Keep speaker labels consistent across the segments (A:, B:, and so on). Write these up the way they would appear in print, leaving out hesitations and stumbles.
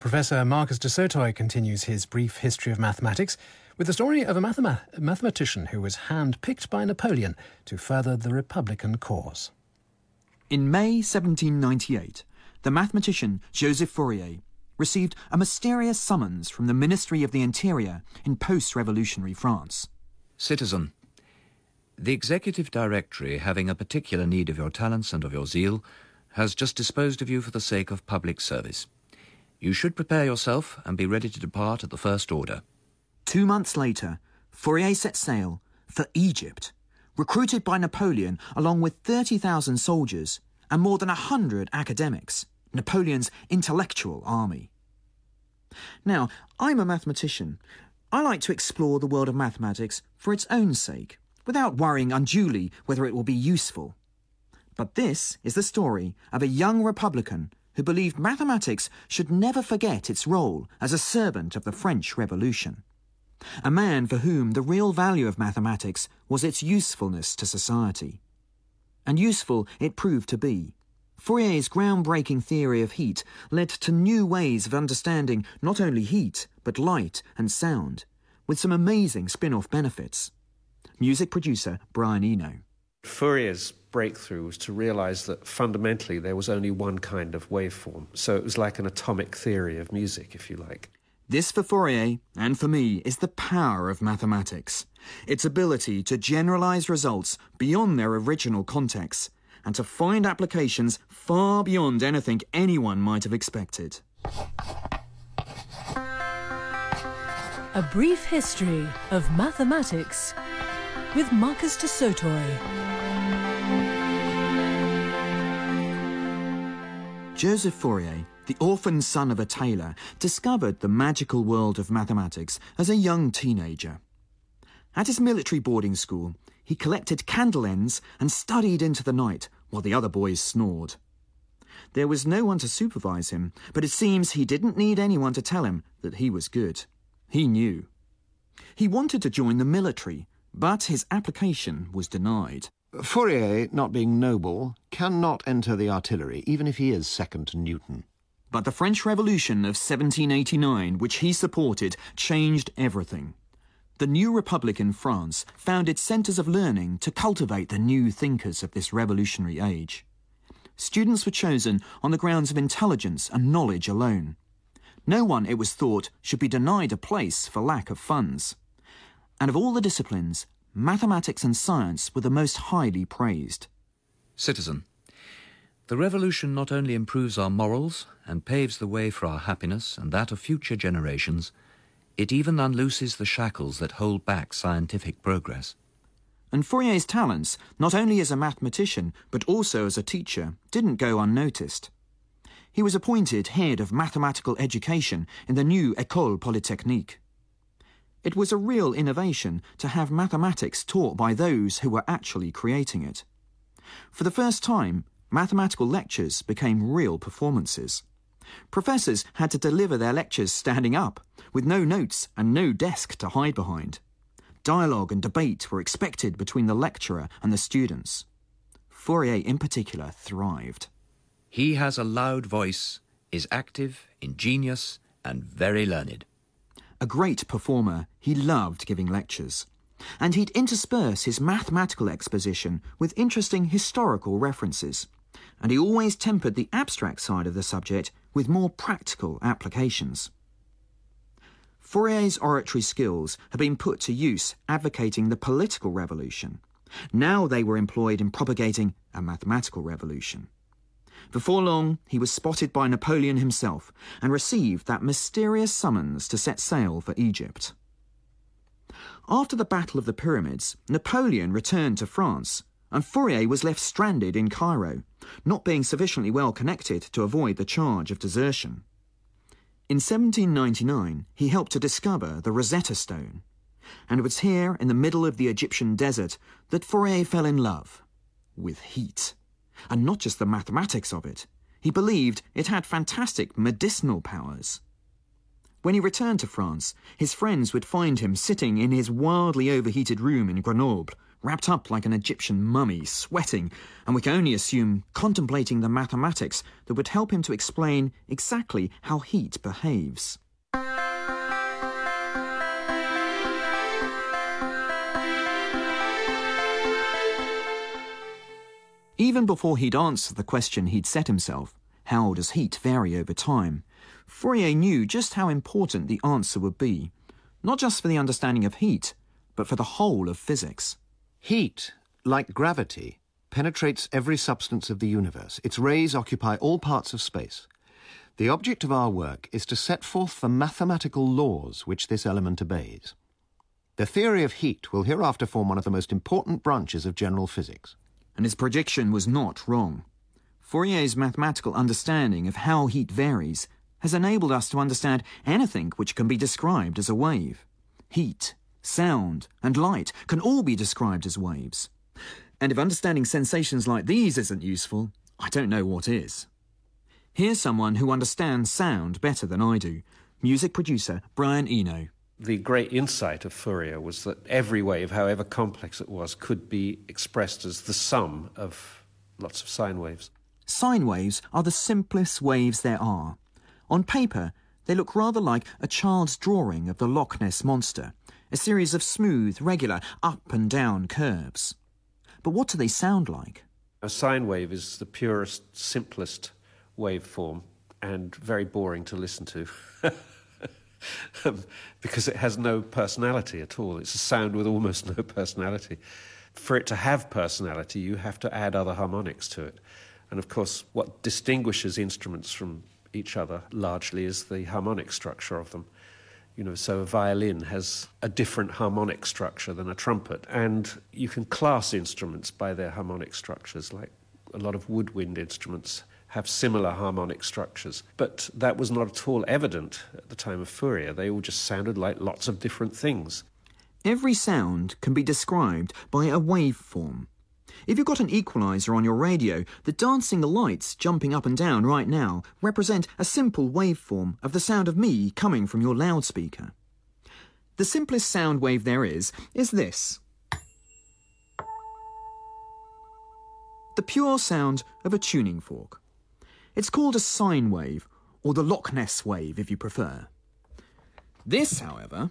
A: Professor Marcus du Sautoy continues his brief history of mathematics with the story of a mathematician who was hand-picked by Napoleon to further the Republican cause.
B: In May 1798, the mathematician Joseph Fourier received a mysterious summons from the Ministry of the Interior in post-revolutionary France.
C: Citizen, the Executive Directory, having a particular need of your talents and of your zeal, has just disposed of you for the sake of public service. You should prepare yourself and be ready to depart at the first order.
B: 2 months later, Fourier set sail for Egypt, recruited by Napoleon along with 30,000 soldiers and more than 100 academics, Napoleon's intellectual army. Now, I'm a mathematician. I like to explore the world of mathematics for its own sake, without worrying unduly whether it will be useful. But this is the story of a young Republican who believed mathematics should never forget its role as a servant of the French Revolution. A man for whom the real value of mathematics was its usefulness to society. And useful it proved to be. Fourier's groundbreaking theory of heat led to new ways of understanding not only heat, but light and sound, with some amazing spin-off benefits. Music producer Brian Eno.
D: Fourier's breakthrough was to realise that fundamentally there was only one kind of waveform. So it was like an atomic theory of music, if you like.
B: This, for Fourier, and for me, is the power of mathematics. Its ability to generalise results beyond their original context and to find applications far beyond anything anyone might have expected.
E: A brief history of mathematics with Marcus du Sautoy.
B: Joseph Fourier, the orphan son of a tailor, discovered the magical world of mathematics as a young teenager. At his military boarding school, he collected candle ends and studied into the night while the other boys snored. There was no one to supervise him, but it seems he didn't need anyone to tell him that he was good. He knew. He wanted to join the military, but his application was denied.
F: Fourier, not being noble, cannot enter the artillery, even if he is second to Newton.
B: But the French Revolution of 1789, which he supported, changed everything. The new republic in France founded centres of learning to cultivate the new thinkers of this revolutionary age. Students were chosen on the grounds of intelligence and knowledge alone. No one, it was thought, should be denied a place for lack of funds. And of all the disciplines, mathematics and science were the most highly praised.
C: Citizen, the revolution not only improves our morals and paves the way for our happiness and that of future generations, it even unlooses the shackles that hold back scientific progress.
B: And Fourier's talents, not only as a mathematician but also as a teacher, didn't go unnoticed. He was appointed head of mathematical education in the new École Polytechnique. It was a real innovation to have mathematics taught by those who were actually creating it. For the first time, mathematical lectures became real performances. Professors had to deliver their lectures standing up, with no notes and no desk to hide behind. Dialogue and debate were expected between the lecturer and the students. Fourier in particular thrived.
C: He has a loud voice, is active, ingenious, and very learned.
B: A great performer, he loved giving lectures. And he'd intersperse his mathematical exposition with interesting historical references. And he always tempered the abstract side of the subject with more practical applications. Fourier's oratory skills had been put to use advocating the political revolution. Now they were employed in propagating a mathematical revolution. Before long, he was spotted by Napoleon himself and received that mysterious summons to set sail for Egypt. After the Battle of the Pyramids, Napoleon returned to France, and Fourier was left stranded in Cairo, not being sufficiently well connected to avoid the charge of desertion. In 1799, he helped to discover the Rosetta Stone, and it was here in the middle of the Egyptian desert that Fourier fell in love with heat. And not just the mathematics of it. He believed it had fantastic medicinal powers. When he returned to France, his friends would find him sitting in his wildly overheated room in Grenoble, wrapped up like an Egyptian mummy, sweating, and we can only assume contemplating the mathematics that would help him to explain exactly how heat behaves. Even before he'd answered the question he'd set himself, how does heat vary over time, Fourier knew just how important the answer would be, not just for the understanding of heat, but for the whole of physics.
F: Heat, like gravity, penetrates every substance of the universe. Its rays occupy all parts of space. The object of our work is to set forth the mathematical laws which this element obeys. The theory of heat will hereafter form one of the most important branches of general physics.
B: And his prediction was not wrong. Fourier's mathematical understanding of how heat varies has enabled us to understand anything which can be described as a wave. Heat, sound, and light can all be described as waves. And if understanding sensations like these isn't useful, I don't know what is. Here's someone who understands sound better than I do, music producer Brian Eno.
D: The great insight of Fourier was that every wave, however complex it was, could be expressed as the sum of lots of sine waves.
B: Sine waves are the simplest waves there are. On paper, they look rather like a child's drawing of the Loch Ness Monster, a series of smooth, regular, up and down curves. But what do they sound like?
D: A sine wave is the purest, simplest waveform and very boring to listen to. Because it has no personality at all. It's a sound with almost no personality. For it to have personality, you have to add other harmonics to it. And of course, what distinguishes instruments from each other largely is the harmonic structure of them. You know, so a violin has a different harmonic structure than a trumpet. And you can class instruments by their harmonic structures, like a lot of woodwind instruments have similar harmonic structures. But that was not at all evident at the time of Fourier. They all just sounded like lots of different things.
B: Every sound can be described by a waveform. If you've got an equalizer on your radio, the dancing lights jumping up and down right now represent a simple waveform of the sound of me coming from your loudspeaker. The simplest sound wave there is this. The pure sound of a tuning fork. It's called a sine wave, or the Loch Ness wave if you prefer. This, however,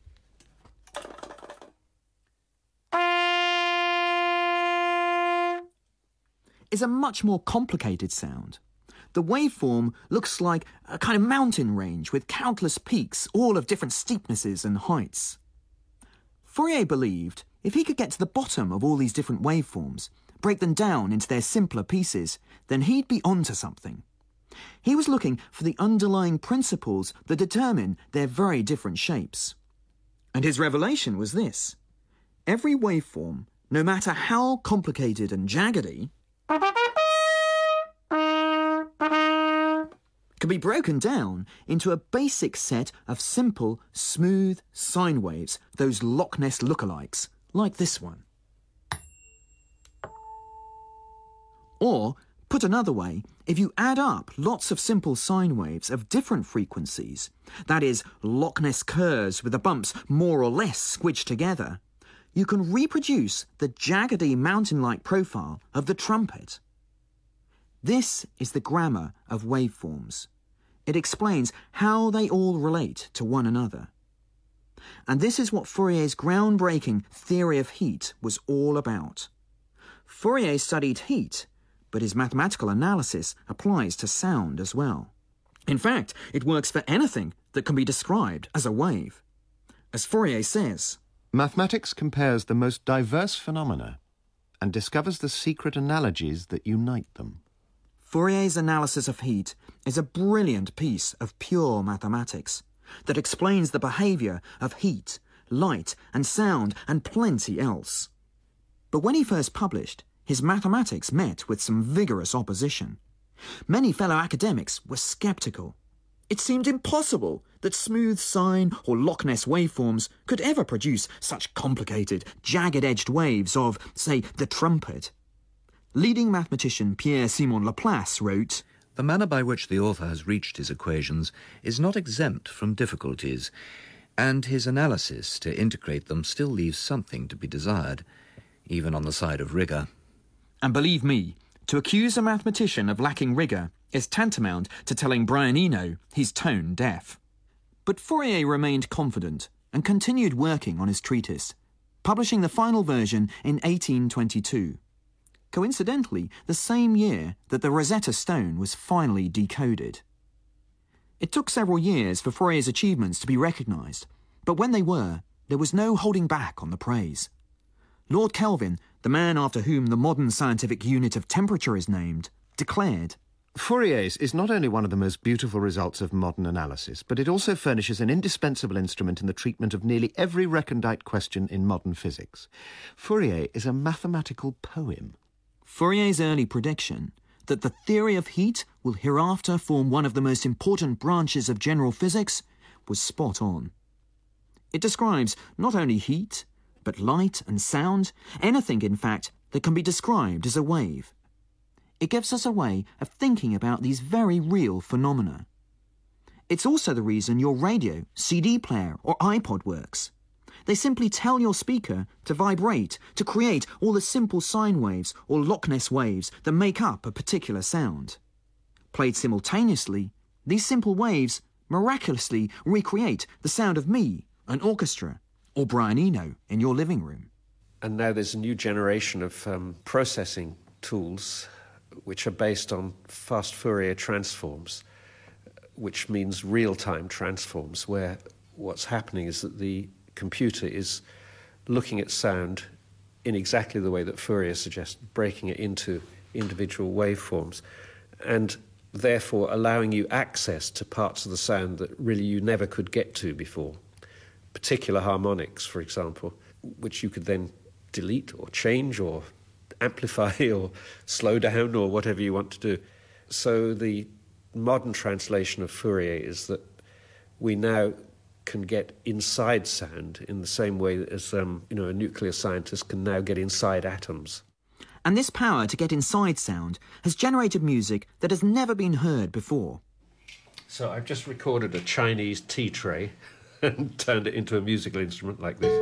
B: is a much more complicated sound. The waveform looks like a kind of mountain range with countless peaks, all of different steepnesses and heights. Fourier believed if he could get to the bottom of all these different waveforms, break them down into their simpler pieces, then he'd be onto something. He was looking for the underlying principles that determine their very different shapes. And his revelation was this. Every waveform, no matter how complicated and jaggedy, can be broken down into a basic set of simple, smooth sine waves, those Loch Ness lookalikes, like this one. Or, put another way, if you add up lots of simple sine waves of different frequencies, that is, Loch Ness curves with the bumps more or less squidged together, you can reproduce the jaggedy mountain-like profile of the trumpet. This is the grammar of waveforms. It explains how they all relate to one another. And this is what Fourier's groundbreaking theory of heat was all about. Fourier studied heat, but his mathematical analysis applies to sound as well. In fact, it works for anything that can be described as a wave. As Fourier says,
F: mathematics compares the most diverse phenomena and discovers the secret analogies that unite them.
B: Fourier's analysis of heat is a brilliant piece of pure mathematics that explains the behaviour of heat, light and sound and plenty else. But when he first published, his mathematics met with some vigorous opposition. Many fellow academics were sceptical. It seemed impossible that smooth sine or Loch Ness waveforms could ever produce such complicated, jagged-edged waves of, say, the trumpet. Leading mathematician Pierre-Simon Laplace wrote,
C: "The manner by which the author has reached his equations is not exempt from difficulties, and his analysis to integrate them still leaves something to be desired. even on the side of rigour.
B: And believe me, to accuse a mathematician of lacking rigour is tantamount to telling Brian Eno he's tone deaf. But Fourier remained confident and continued working on his treatise, publishing the final version in 1822. Coincidentally, the same year that the Rosetta Stone was finally decoded. It took several years for Fourier's achievements to be recognised, but when they were, there was no holding back on the praise. Lord Kelvin, the man after whom the modern scientific unit of temperature is named, declared,
F: Fourier's is not only one of the most beautiful results of modern analysis, but it also furnishes an indispensable instrument in the treatment of nearly every recondite question in modern physics. Fourier is a mathematical poem.
B: Fourier's early prediction that the theory of heat will hereafter form one of the most important branches of general physics was spot on. It describes not only heat, but light and sound, anything, in fact, that can be described as a wave. It gives us a way of thinking about these very real phenomena. It's also the reason your radio, CD player or iPod works. They simply tell your speaker to vibrate, to create all the simple sine waves or Loch Ness waves that make up a particular sound. Played simultaneously, these simple waves miraculously recreate the sound of me, an orchestra, or Brian Eno in your living room.
D: And now there's a new generation of processing tools which are based on fast Fourier transforms, which means real-time transforms, where what's happening is that the computer is looking at sound in exactly the way that Fourier suggests, breaking it into individual waveforms, and therefore allowing you access to parts of the sound that really you never could get to before. Particular harmonics, for example, which you could then delete or change or amplify or slow down or whatever you want to do. So the modern translation of Fourier is that we now can get inside sound in the same way as a nuclear scientist can now get inside atoms.
B: And this power to get inside sound has generated music that has never been heard before.
D: So I've just recorded a Chinese tea tray and turned it into a musical instrument like this.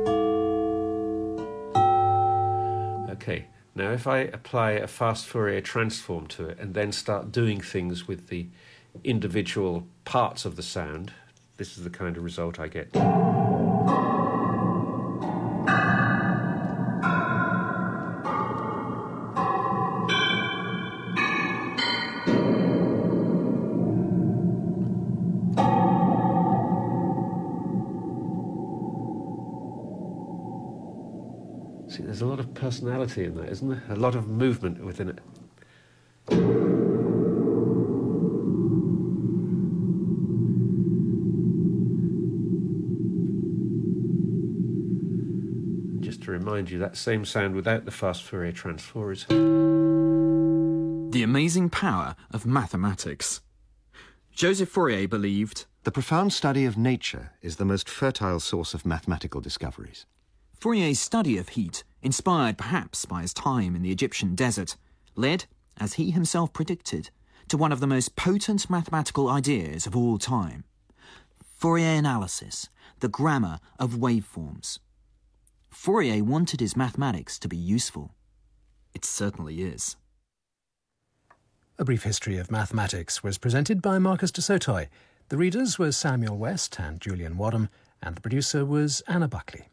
D: Okay, now if I apply a fast Fourier transform to it and then start doing things with the individual parts of the sound, this is the kind of result I get. See, there's a lot of personality in that, isn't there? A lot of movement within it. Just to remind you, that same sound without the fast Fourier transform is...
B: The amazing power of mathematics. Joseph Fourier believed,
F: The profound study of nature is the most fertile source of mathematical discoveries.
B: Fourier's study of heat, inspired perhaps by his time in the Egyptian desert, led, as he himself predicted, to one of the most potent mathematical ideas of all time. Fourier analysis, the grammar of waveforms. Fourier wanted his mathematics to be useful. It certainly is.
A: A Brief History of Mathematics was presented by Marcus de Sautoy. The readers were Samuel West and Julian Wadham, and the producer was Anna Buckley.